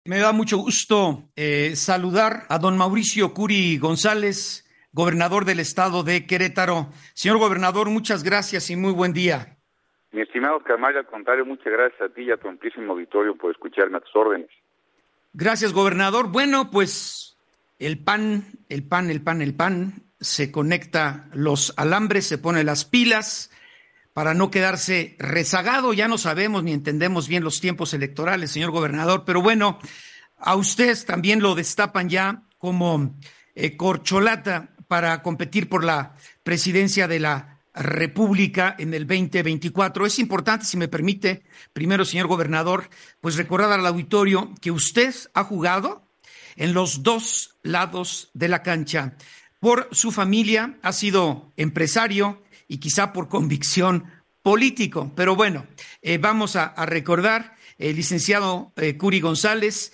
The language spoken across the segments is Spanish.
Me da mucho gusto saludar a don Mauricio Curi González, gobernador del estado de Querétaro. Señor gobernador, muchas gracias y muy buen día. Mi estimado Oscar Mario, al contrario, muchas gracias a ti y a tu amplísimo auditorio por escucharme a tus órdenes. Gracias, gobernador. Bueno, pues el pan se conecta los alambres, se pone las pilas para no quedarse rezagado. Ya no sabemos ni entendemos bien los tiempos electorales, señor gobernador, pero bueno, a usted también lo destapan ya como corcholata para competir por la presidencia de la República en el 2024. Es importante, si me permite, primero, señor gobernador, pues recordar al auditorio que usted ha jugado en los dos lados de la cancha. Por su familia ha sido empresario y quizá por convicción político. Pero bueno, vamos a recordar, licenciado Curi González,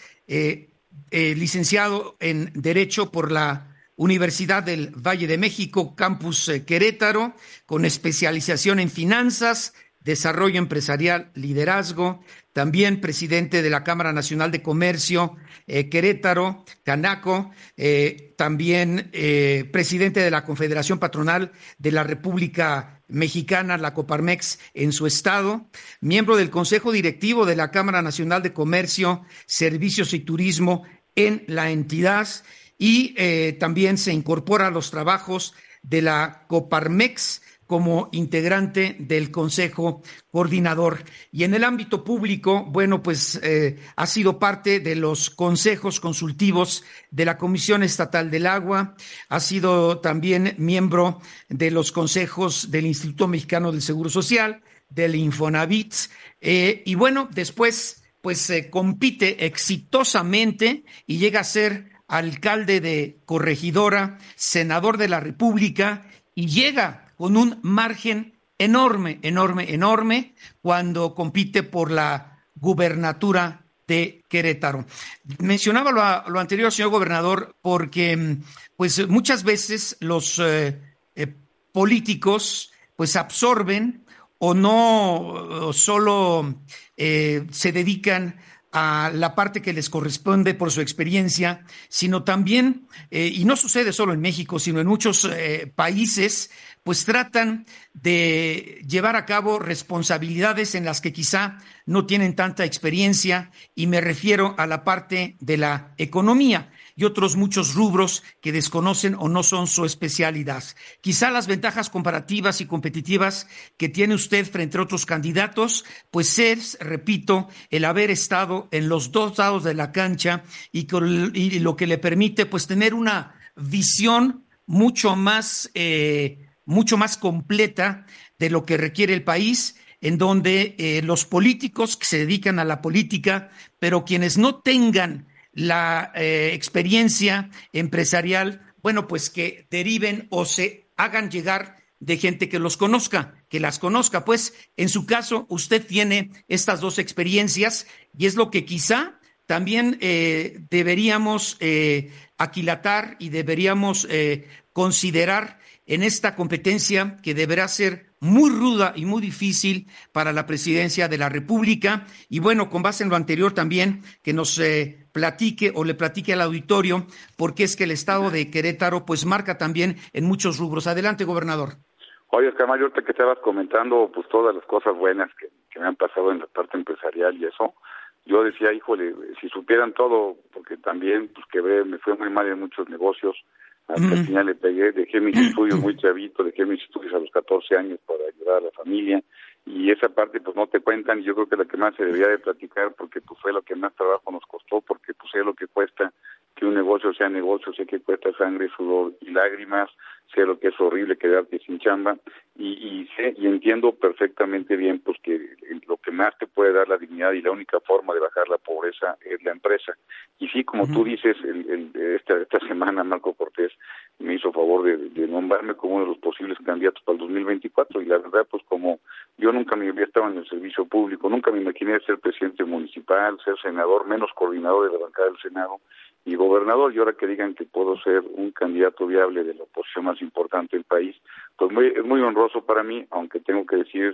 licenciado en Derecho por la Universidad del Valle de México, Campus Querétaro, con especialización en finanzas, desarrollo empresarial, liderazgo, también presidente de la Cámara Nacional de Comercio, Querétaro, Canaco, también presidente de la Confederación Patronal de la República Mexicana, la Coparmex, en su estado, miembro del Consejo Directivo de la Cámara Nacional de Comercio, Servicios y Turismo en la entidad, y también se incorpora a los trabajos de la Coparmex como integrante del Consejo Coordinador. Y en el ámbito público, bueno, pues ha sido parte de los consejos consultivos de la Comisión Estatal del Agua, ha sido también miembro de los consejos del Instituto Mexicano del Seguro Social, del Infonavit, y bueno, después pues compite exitosamente y llega a ser alcalde de Corregidora, senador de la República, y llega con un margen enorme, enorme, enorme cuando compite por la gubernatura de Querétaro. Mencionaba lo anterior, señor gobernador, porque pues muchas veces los políticos pues absorben o no solo se dedican a la parte que les corresponde por su experiencia, sino también, y no sucede solo en México, sino en muchos países, pues tratan de llevar a cabo responsabilidades en las que quizá no tienen tanta experiencia, y me refiero a la parte de la economía y otros muchos rubros que desconocen o no son su especialidad. Quizá las ventajas comparativas y competitivas que tiene usted frente a otros candidatos, pues es, repito, el haber estado en los dos lados de la cancha y lo que le permite pues tener una visión mucho más completa de lo que requiere el país, en donde los políticos que se dedican a la política, pero quienes no tengan la experiencia empresarial, bueno, pues que deriven o se hagan llegar de gente que los conozca, que las conozca. Pues en su caso, usted tiene estas dos experiencias y es lo que quizá también deberíamos aquilatar y deberíamos considerar en esta competencia que deberá ser muy ruda y muy difícil para la presidencia de la República. Y bueno, con base en lo anterior también, que nos platique o le platique al auditorio porque es que el estado de Querétaro pues marca también en muchos rubros. Adelante, gobernador. Oye, Oscar Mario, ahorita que estabas comentando pues todas las cosas buenas que me han pasado en la parte empresarial y eso, yo decía, híjole, si supieran todo, porque también pues quebré, me fue muy mal en muchos negocios, hasta el final le pegué, dejé mis estudios muy chavito, dejé mis estudios a los 14 años para ayudar a la familia, y esa parte pues no te cuentan, y yo creo que la que más se debería de platicar, porque pues fue lo que más trabajo nos costó, porque pues sé lo que cuesta que un negocio sea negocio, sé que cuesta sangre, sudor y lágrimas, sé lo que es horrible quedarte sin chamba, y sé y entiendo perfectamente bien pues que lo que más te puede dar la dignidad y la única forma de bajar la pobreza es la empresa. Y sí, como tú dices, esta semana Marco Cortés me hizo favor de nombrarme como uno de los posibles candidatos para el 2024, y la verdad pues como yo nunca me había estado en el servicio público, nunca me imaginé ser presidente municipal, ser senador, menos coordinador de la bancada del Senado y gobernador, y ahora que digan que puedo ser un candidato viable de la oposición más importante del país, pues es muy honroso para mí, aunque tengo que decir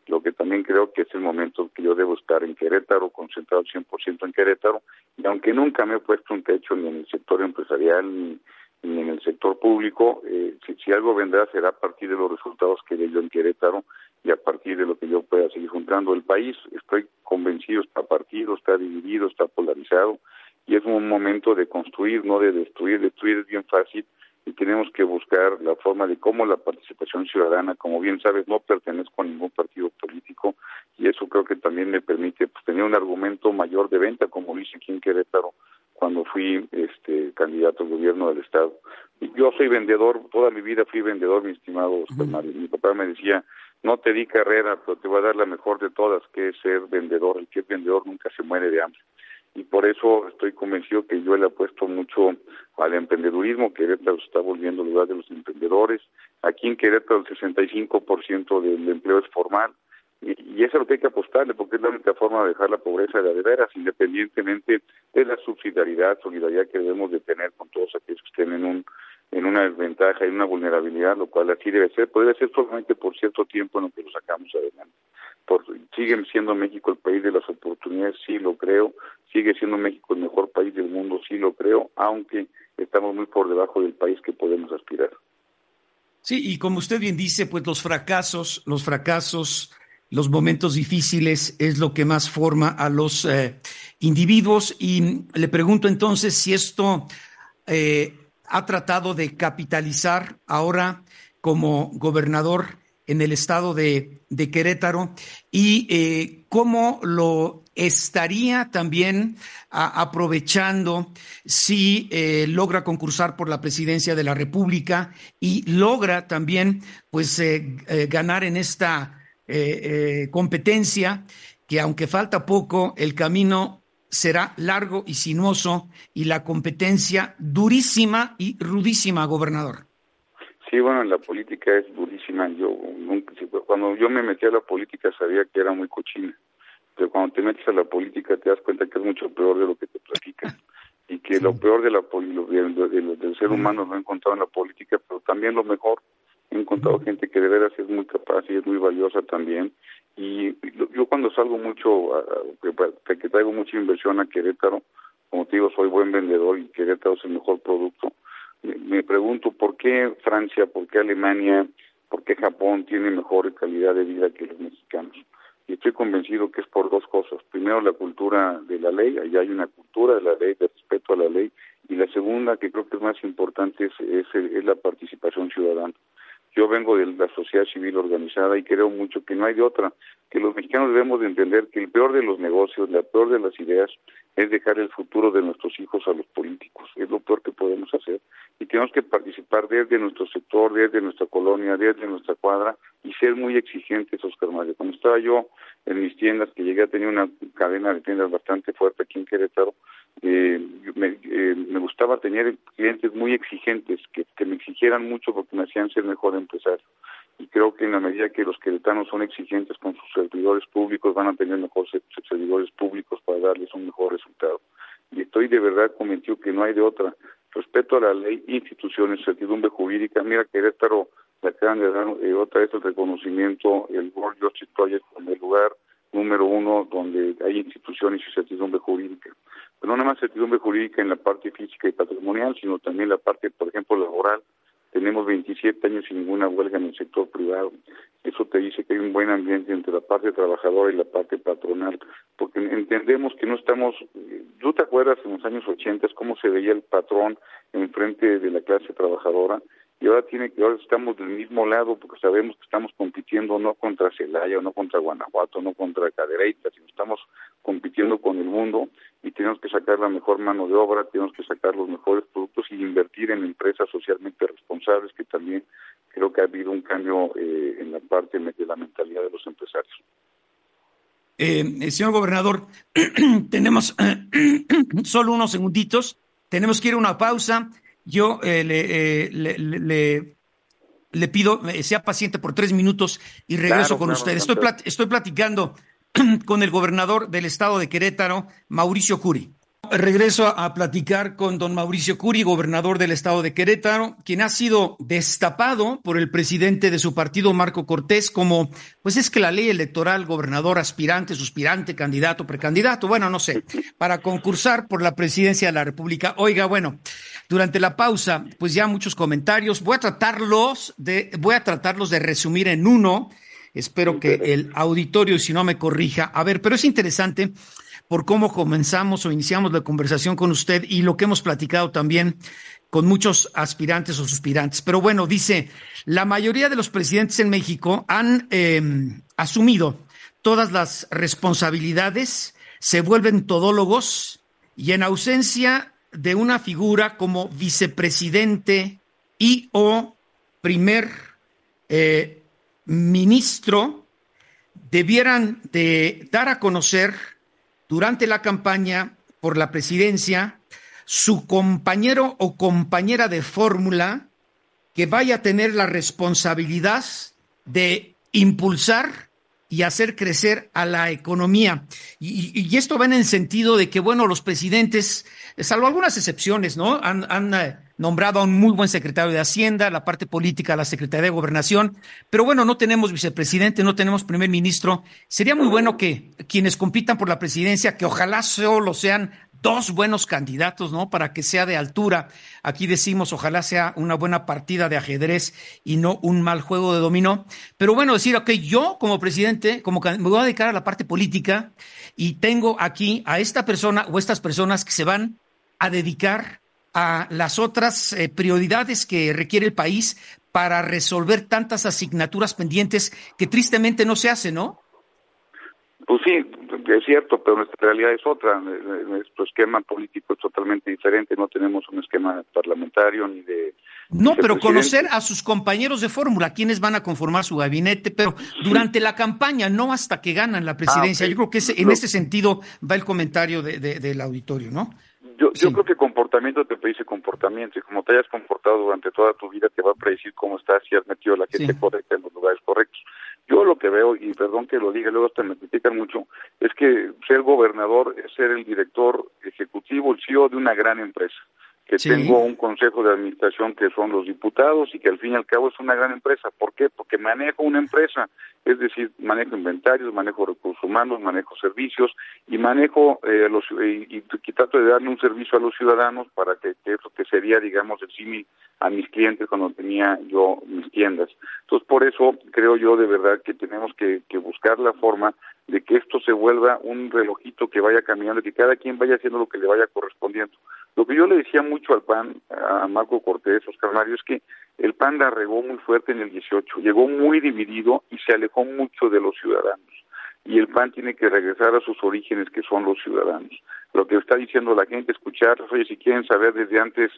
Lo que también creo que es el momento que yo debo estar en Querétaro, concentrado 100% en Querétaro, y aunque nunca me he puesto un techo ni en el sector empresarial ni en el sector público, si algo vendrá será a partir de los resultados que dé yo en Querétaro y a partir de lo que yo pueda seguir juntando. El país, estoy convencido, está partido, está dividido, está polarizado, y es un momento de construir, no de destruir. Destruir es bien fácil, y tenemos que buscar la forma de cómo la participación ciudadana, como bien sabes, no pertenezco a ningún partido político, y eso creo que también me permite tener un argumento mayor de venta, como lo hice aquí en Querétaro cuando fui candidato al gobierno del estado. Y yo soy vendedor, toda mi vida fui vendedor, mi estimado Oscar Mario. Mi papá me decía, no te di carrera, pero te voy a dar la mejor de todas, que es ser vendedor. El que es vendedor nunca se muere de hambre. Y por eso estoy convencido que yo le apuesto mucho al emprendedurismo. Querétaro se está volviendo el lugar de los emprendedores. Aquí en Querétaro el 65% del empleo es formal, y eso es lo que hay que apostarle, porque es la única forma de dejar la pobreza de veras, independientemente de la solidaridad que debemos de tener con todos aquellos que estén en una desventaja, en una vulnerabilidad, lo cual así debe ser. Podría ser solamente por cierto tiempo en lo que lo sacamos adelante. Sigue siendo México el país de las oportunidades, sí lo creo. Sigue siendo México el mejor país del mundo, sí lo creo, aunque estamos muy por debajo del país que podemos aspirar. Sí, y como usted bien dice, pues los fracasos, los momentos difíciles es lo que más forma a los individuos. Y le pregunto entonces si esto ha tratado de capitalizar ahora como gobernador en el estado de Querétaro, y cómo lo estaría también aprovechando si logra concursar por la presidencia de la República y logra también pues ganar en esta competencia, que aunque falta poco, el camino será largo y sinuoso y la competencia durísima y rudísima, gobernador. Sí, bueno, la política es durísima. Cuando yo me metí a la política sabía que era muy cochina, pero cuando te metes a la política te das cuenta que es mucho peor de lo que te platican, y que lo peor del ser humano lo he encontrado en la política, pero también lo mejor. He encontrado gente que de veras es muy capaz y es muy valiosa también. Y yo cuando salgo mucho, que traigo mucha inversión a Querétaro, como te digo, soy buen vendedor y Querétaro es el mejor producto. Me pregunto por qué Francia, por qué Alemania, por qué Japón tiene mejor calidad de vida que los mexicanos. Y estoy convencido que es por dos cosas. Primero, la cultura de la ley. Allá hay una cultura de la ley, de respeto a la ley. Y la segunda, que creo que es más importante, es la participación ciudadana. Yo vengo de la sociedad civil organizada y creo mucho que no hay de otra, que los mexicanos debemos de entender que el peor de los negocios, la peor de las ideas, es dejar el futuro de nuestros hijos a los políticos. Es lo peor que podemos hacer. Y tenemos que participar desde nuestro sector, desde nuestra colonia, desde nuestra cuadra, y ser muy exigentes, Oscar Mario. Cuando estaba yo en mis tiendas, que llegué a tener una cadena de tiendas bastante fuerte aquí en Querétaro, me gustaba tener clientes muy exigentes, que me exigieran mucho porque me hacían ser mejor empresario. Y creo que en la medida que los queretanos son exigentes con sus servidores públicos, van a tener mejores servidores públicos para darles un mejor resultado. Y estoy de verdad convencido que no hay de otra. Respeto a la ley, instituciones, certidumbre jurídica. Mira, Querétaro le acaban de dar otra vez el reconocimiento, el World Justice Project, como el lugar número 1 donde hay instituciones y certidumbre jurídica. Pero no nada más certidumbre jurídica en la parte física y patrimonial, sino también la parte, por ejemplo, laboral. Tenemos 27 años sin ninguna huelga en el sector privado. Eso te dice que hay un buen ambiente entre la parte trabajadora y la parte patronal, porque entendemos que no estamos... ¿Tú te acuerdas en los años 80 cómo se veía el patrón enfrente de la clase trabajadora? Y ahora estamos del mismo lado, porque sabemos que estamos compitiendo no contra Celaya, o no contra Guanajuato, no contra Cadereyta, sino estamos compitiendo con el mundo, y tenemos que sacar la mejor mano de obra, tenemos que sacar los mejores productos y invertir en empresas socialmente responsables, que también creo que ha habido un cambio en la parte de la mentalidad de los empresarios. Señor gobernador, tenemos solo unos segunditos, tenemos que ir a una pausa. Yo le pido sea paciente por 3 minutos y regreso con usted. Estoy platicando con el gobernador del estado de Querétaro, Mauricio Curi. Regreso a platicar con don Mauricio Curi, gobernador del estado de Querétaro, quien ha sido destapado por el presidente de su partido, Marco Cortés, como, pues es que la ley electoral, gobernador, aspirante, suspirante, candidato, precandidato, bueno, no sé, para concursar por la presidencia de la República. Oiga, bueno, durante la pausa, pues ya muchos comentarios, voy a tratarlos de resumir en uno, espero que el auditorio, si no me corrija. A ver, pero es interesante por cómo comenzamos o iniciamos la conversación con usted y lo que hemos platicado también con muchos aspirantes o suspirantes. Pero bueno, dice, la mayoría de los presidentes en México han asumido todas las responsabilidades, se vuelven todólogos y en ausencia de una figura como vicepresidente y o primer ministro, debieran de dar a conocer durante la campaña por la presidencia su compañero o compañera de fórmula que vaya a tener la responsabilidad de impulsar y hacer crecer a la economía. Y esto va en el sentido de que, bueno, los presidentes, salvo algunas excepciones, ¿no? Han nombrado a un muy buen secretario de Hacienda, la parte política, la Secretaría de Gobernación, pero bueno, no tenemos vicepresidente, no tenemos primer ministro. Sería muy bueno que quienes compitan por la presidencia, que ojalá solo sean dos buenos candidatos, ¿no? Para que sea de altura. Aquí decimos, ojalá sea una buena partida de ajedrez y no un mal juego de dominó. Pero bueno, decir, ok, yo como presidente, me voy a dedicar a la parte política y tengo aquí a esta persona o estas personas que se van a dedicar a las otras prioridades que requiere el país para resolver tantas asignaturas pendientes que tristemente no se hacen, ¿no? Pues sí, es cierto, pero nuestra realidad es otra. Nuestro esquema político es totalmente diferente. No tenemos un esquema parlamentario ni de... No, pero conocer a sus compañeros de fórmula, quienes van a conformar su gabinete, pero durante la campaña, no hasta que ganan la presidencia. Okay. Yo creo que en ese sentido va el comentario del auditorio, ¿no? Yo creo que comportamiento te predice comportamiento, y como te hayas comportado durante toda tu vida te va a predecir cómo estás, si has metido a la gente correcta en los lugares correctos. Yo lo que veo, y perdón que lo diga, luego hasta me critican mucho, es que ser gobernador es ser el director ejecutivo, el CEO de una gran empresa, que tengo un consejo de administración que son los diputados y que al fin y al cabo es una gran empresa. ¿Por qué? Porque manejo una empresa, es decir, manejo inventarios, manejo recursos humanos, manejo servicios y manejo y trato de darle un servicio a los ciudadanos para que eso que sería, digamos, el símil a mis clientes cuando tenía yo mis tiendas. Entonces, por eso creo yo de verdad que tenemos que buscar la forma de que esto se vuelva un relojito que vaya caminando, que cada quien vaya haciendo lo que le vaya correspondiendo. Lo que yo le decía mucho al PAN, a Marco Cortés, Oscar Mario, es que el PAN la regó muy fuerte en el 18, llegó muy dividido y se alejó mucho de los ciudadanos. Y el PAN tiene que regresar a sus orígenes, que son los ciudadanos. Lo que está diciendo la gente, escuchar, oye, si quieren saber desde antes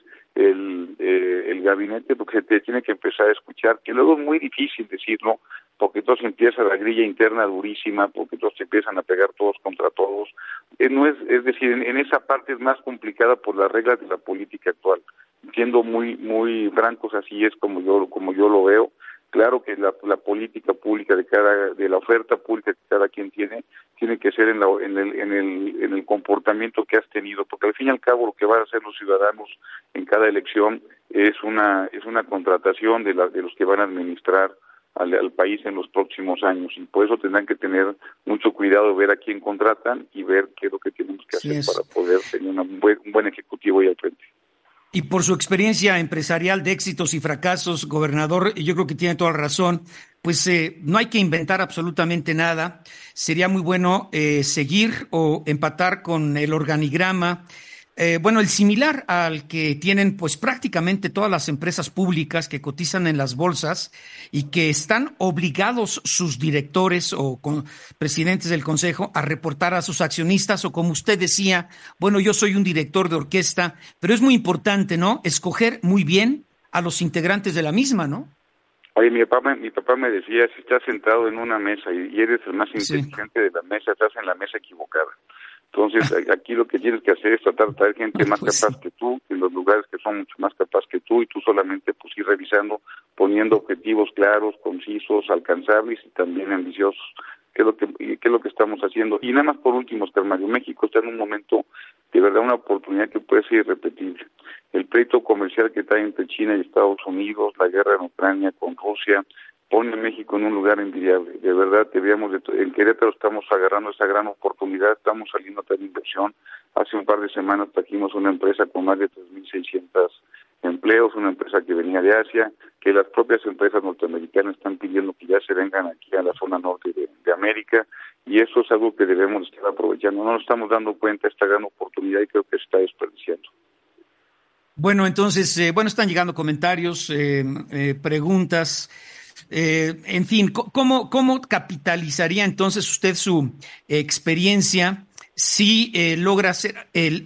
el gabinete, porque se te tiene que empezar a escuchar, que luego es muy difícil decirlo, porque entonces empieza la grilla interna durísima, porque entonces se empiezan a pegar todos contra todos. Es decir, en esa parte es más complicada por las reglas de la política actual. Siendo muy francos, así es como yo lo veo. Claro que la política pública de la oferta pública que cada quien tiene que ser en el comportamiento que has tenido, porque al fin y al cabo lo que van a hacer los ciudadanos en cada elección es una contratación de los que van a administrar al país en los próximos años, y por eso tendrán que tener mucho cuidado de ver a quién contratan y ver qué es lo que tenemos que hacer para poder tener un buen ejecutivo ahí al frente. Y por su experiencia empresarial de éxitos y fracasos, gobernador, yo creo que tiene toda la razón, pues no hay que inventar absolutamente nada. Sería muy bueno seguir o empatar con el organigrama, el similar al que tienen pues prácticamente todas las empresas públicas que cotizan en las bolsas y que están obligados sus directores o presidentes del consejo a reportar a sus accionistas, o como usted decía, bueno, yo soy un director de orquesta, pero es muy importante, ¿no?, escoger muy bien a los integrantes de la misma, ¿no? Oye, mi papá me decía, si estás sentado en una mesa y eres el más inteligente de la mesa, estás en la mesa equivocada. Entonces, aquí lo que tienes que hacer es tratar de traer gente más capaz que tú, en los lugares que son mucho más capaz que tú, y tú solamente pues ir revisando, poniendo objetivos claros, concisos, alcanzables y también ambiciosos. qué es lo que estamos haciendo. Y nada más por último, Oscar Mario, México está en un momento de verdad una oportunidad que puede ser irrepetible. El pleito comercial que está entre China y Estados Unidos, la guerra en Ucrania con Rusia, pone a México en un lugar envidiable. De verdad, en Querétaro estamos agarrando esa gran oportunidad, estamos saliendo a tener inversión. Hace un par de semanas trajimos una empresa con más de 3.600 empleos, una empresa que venía de Asia, que las propias empresas norteamericanas están pidiendo que ya se vengan aquí a la zona norte de América, y eso es algo que debemos estar aprovechando. No nos estamos dando cuenta de esta gran oportunidad y creo que se está desperdiciando. Bueno, entonces, están llegando comentarios, preguntas. En fin, ¿cómo capitalizaría entonces usted su experiencia si logra ser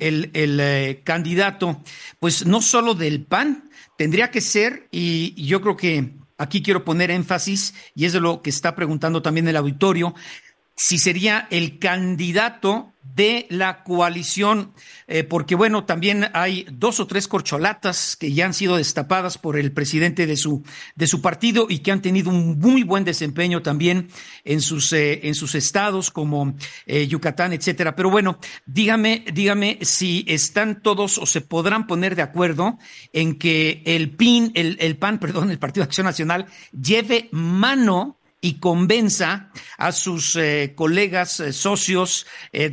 el candidato, pues no solo del PAN, tendría que ser, y yo creo que aquí quiero poner énfasis, y es de lo que está preguntando también el auditorio, si sería el candidato de la coalición, porque bueno, también hay 2 o 3 corcholatas que ya han sido destapadas por el presidente de su partido y que han tenido un muy buen desempeño también en sus estados como Yucatán, etcétera. Pero bueno, dígame si están todos o se podrán poner de acuerdo en que el PAN, el Partido de Acción Nacional, lleve mano y convenza a sus colegas socios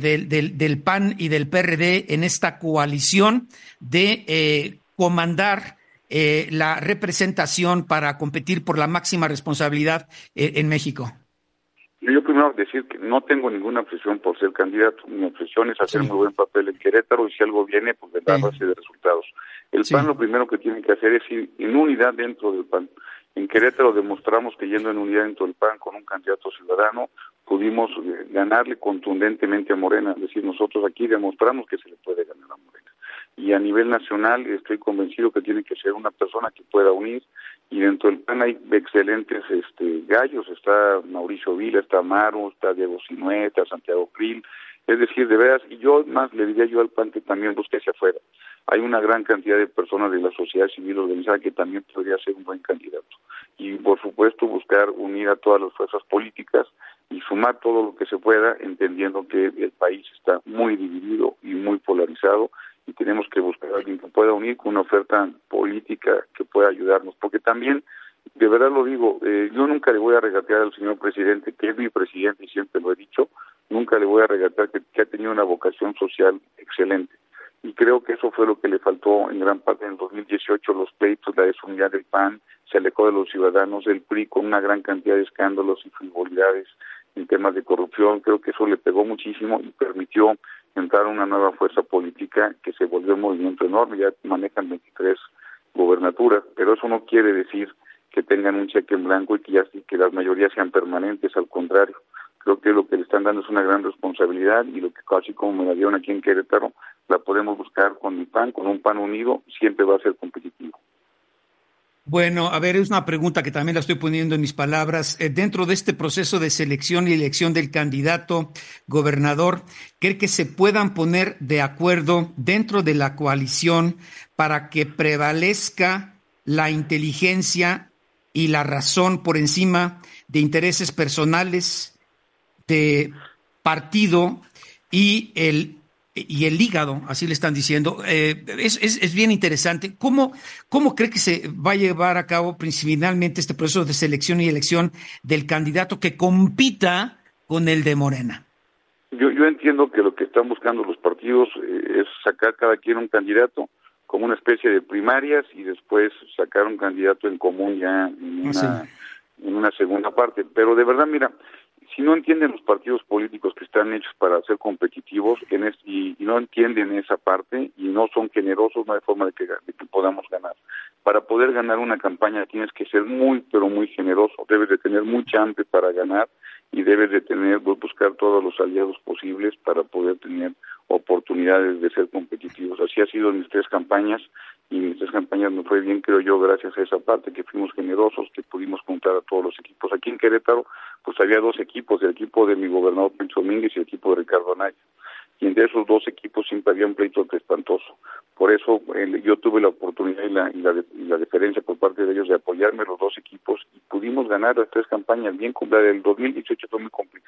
del PAN y del PRD en esta coalición de comandar la representación para competir por la máxima responsabilidad en México. Yo primero decir que no tengo ninguna presión por ser candidato. Mi presión es hacer muy buen papel en Querétaro, y si algo viene, pues vendrá a base de resultados. El PAN lo primero que tiene que hacer es ir en unidad dentro del PAN. En Querétaro demostramos que yendo en unidad dentro del PAN con un candidato ciudadano pudimos ganarle contundentemente a Morena. Es decir, nosotros aquí demostramos que se le puede ganar a Morena. Y a nivel nacional estoy convencido que tiene que ser una persona que pueda unir, y dentro del PAN hay excelentes gallos. Está Mauricio Vila, está Amaro, está Diego Sinué, está Santiago Krill. Es decir, de veras, y yo más le diría yo al PAN que también busque hacia afuera. Hay una gran cantidad de personas de la sociedad civil organizada que también podría ser un buen candidato. Y por supuesto buscar unir a todas las fuerzas políticas y sumar todo lo que se pueda, entendiendo que el país está muy dividido y muy polarizado, y tenemos que buscar a alguien que pueda unir con una oferta política que pueda ayudarnos. Porque también, de verdad lo digo, yo nunca le voy a regatear al señor presidente, que es mi presidente y siempre lo he dicho, nunca le voy a regatear que ha tenido una vocación social excelente. Y creo que eso fue lo que le faltó en gran parte en el 2018, los pleitos, la desunidad del PAN, se alejó de los ciudadanos, del PRI con una gran cantidad de escándalos y frivolidades en temas de corrupción. Creo que eso le pegó muchísimo y permitió entrar a una nueva fuerza política que se volvió un movimiento enorme. Ya manejan 23 gobernaturas, pero eso no quiere decir que tengan un cheque en blanco y que las mayorías sean permanentes. Al contrario, creo que lo que le están dando es una gran responsabilidad, y lo que casi como me la dieron aquí en Querétaro, la podemos buscar con mi PAN, con un PAN unido, siempre va a ser competitivo. Bueno, a ver, es una pregunta que también la estoy poniendo en mis palabras. Dentro de este proceso de selección y elección del candidato gobernador, ¿cree que se puedan poner de acuerdo dentro de la coalición para que prevalezca la inteligencia y la razón por encima de intereses personales, de partido y el hígado, así le están diciendo? Es bien interesante. ¿Cómo cree que se va a llevar a cabo principalmente este proceso de selección y elección del candidato que compita con el de Morena? Yo entiendo que lo que están buscando los partidos es sacar cada quien un candidato como una especie de primarias, y después sacar un candidato en común ya en una segunda parte. Pero de verdad, mira, si no entienden los partidos políticos que están hechos para ser competitivos y no entienden esa parte y no son generosos, no hay forma de que podamos ganar. Para poder ganar una campaña tienes que ser muy, pero muy generoso. Debes de tener mucha hambre para ganar, y debes de buscar todos los aliados posibles para poder tener oportunidades de ser competitivos. Así ha sido en mis 3 campañas, y en mis 3 campañas me fue bien, creo yo, gracias a esa parte, que fuimos generosos, que pudimos juntar a todos los equipos. Aquí en Querétaro, pues había 2 equipos, el equipo de mi gobernador Pancho Domínguez y el equipo de Ricardo Anaya. Y entre esos 2 equipos siempre había un pleito espantoso. Por eso yo tuve la oportunidad y la deferencia por parte de ellos de apoyarme los 2 equipos, y pudimos ganar las 3 campañas bien. La del 2018 fue muy complicada.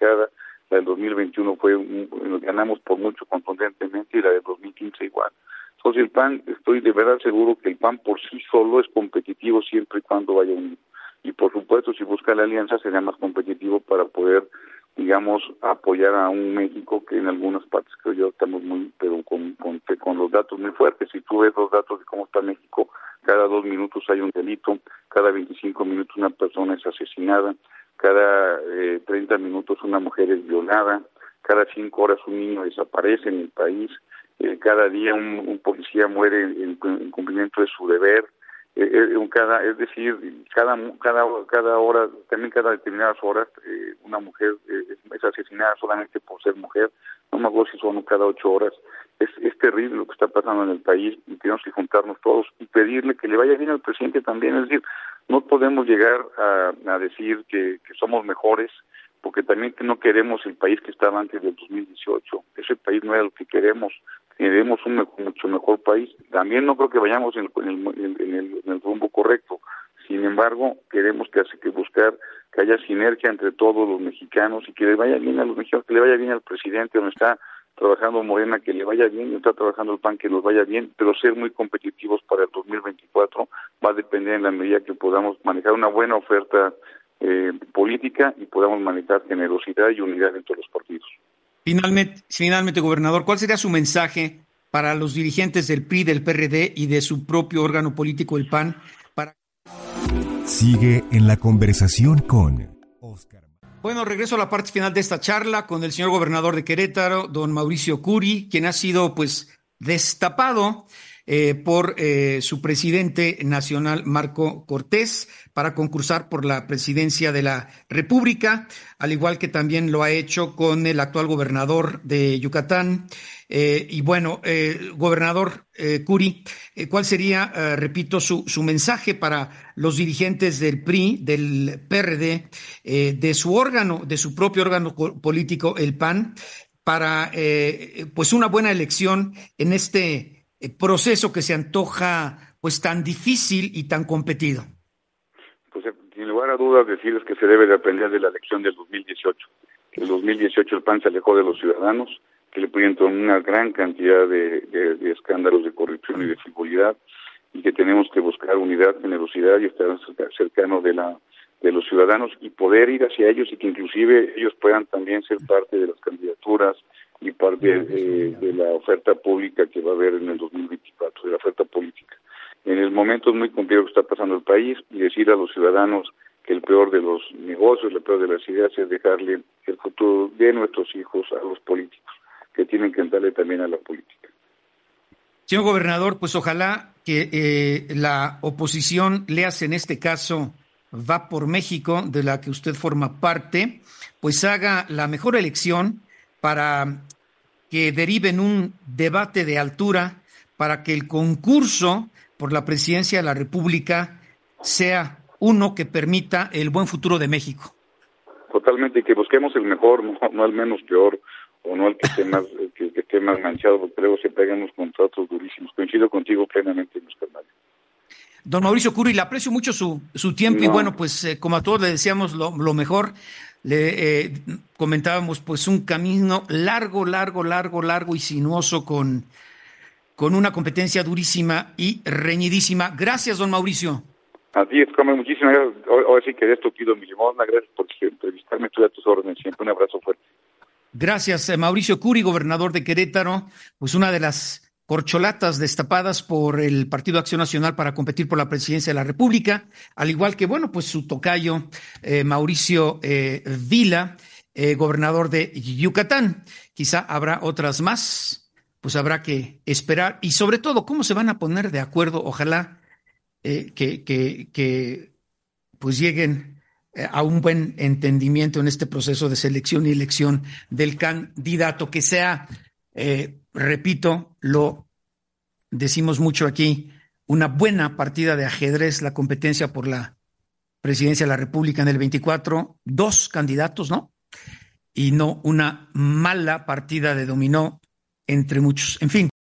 complicada. La del 2021 nos ganamos por mucho contundentemente, y la del 2015 igual. Entonces el PAN, estoy de verdad seguro que el PAN por sí solo es competitivo siempre y cuando vaya unido. Y por supuesto, si busca la alianza, será más competitivo para poder, digamos, apoyar a un México que en algunas partes, creo yo, estamos pero con los datos muy fuertes. Si tú ves los datos de cómo está México, cada 2 minutos hay un delito, cada 25 minutos una persona es asesinada, cada 30 minutos una mujer es violada, cada 5 horas un niño desaparece en el país, cada día un policía muere en cumplimiento de su deber. Es decir, cada hora, también cada determinadas horas, una mujer es asesinada solamente por ser mujer. No me acuerdo si son cada 8 horas. Es terrible lo que está pasando en el país, y tenemos que juntarnos todos y pedirle que le vaya bien al presidente también. Es decir, no podemos llegar a decir que somos mejores, porque también no queremos el país que estaba antes del 2018. Ese país no era lo que queremos un mucho mejor país. También no creo que vayamos en el rumbo correcto. Sin embargo, queremos que buscar que haya sinergia entre todos los mexicanos, y que le vaya bien a los mexicanos, que le vaya bien al presidente donde está trabajando Morena, que le vaya bien, y está trabajando el PAN, que nos vaya bien, pero ser muy competitivos para el 2024 va a depender en la medida que podamos manejar una buena oferta política y podamos manejar generosidad y unidad entre los partidos. Finalmente, gobernador, ¿cuál sería su mensaje para los dirigentes del PRI, del PRD y de su propio órgano político, el PAN? Sigue en la conversación con Oscar. Bueno, regreso a la parte final de esta charla con el señor gobernador de Querétaro, don Mauricio Curi, quien ha sido destapado por su presidente nacional, Marco Cortés, para concursar por la presidencia de la República, al igual que también lo ha hecho con el actual gobernador de Yucatán. Gobernador Curi, ¿cuál sería, repito, su mensaje para los dirigentes del PRI, del PRD, de su propio órgano político, el PAN, para una buena elección en este proceso que se antoja tan difícil y tan competido? Pues sin lugar a dudas decirles que se debe de aprender de la elección del 2018. Que en el 2018 el PAN se alejó de los ciudadanos, que le pusieron una gran cantidad de escándalos de corrupción y de frivolidad, y que tenemos que buscar unidad, generosidad y estar cercanos de los ciudadanos y poder ir hacia ellos, y que inclusive ellos puedan también ser parte de las candidaturas y parte de la oferta pública que va a haber en el 2024, de la oferta política. En el momento muy complicado que está pasando el país, y decir a los ciudadanos que el peor de los negocios, el peor de las ideas es dejarle el futuro de nuestros hijos a los políticos, que tienen que entrarle también a la política. Señor gobernador, ojalá que la oposición, léase en este caso Va por México, de la que usted forma parte, haga la mejor elección para que derive en un debate de altura, para que el concurso por la presidencia de la República sea uno que permita el buen futuro de México. Totalmente, y que busquemos el mejor, no el menos peor, o no el que esté más que esté más manchado, porque luego se pegan unos contratos durísimos. Coincido contigo plenamente, Oscar Mario. Don Mauricio Curi, le aprecio mucho su tiempo, y como a todos le deseamos lo mejor. Le comentábamos un camino largo y sinuoso, con una competencia durísima y reñidísima. Gracias, don Mauricio. A ti, Oscar, muchísimas gracias. Ahora sí que de esto pido mi limosna. Gracias por entrevistarme. Estoy a tus órdenes siempre. Un abrazo fuerte. Gracias, Mauricio Curi, gobernador de Querétaro, una de las corcholatas destapadas por el Partido Acción Nacional para competir por la presidencia de la República, al igual que, su tocayo, Mauricio Vila, gobernador de Yucatán. Quizá habrá otras más, habrá que esperar, y sobre todo, cómo se van a poner de acuerdo. Ojalá que lleguen a un buen entendimiento en este proceso de selección y elección del candidato, que sea, repito, lo decimos mucho aquí, una buena partida de ajedrez, la competencia por la presidencia de la República en el 24, 2 candidatos, ¿no? Y no una mala partida de dominó entre muchos. En fin.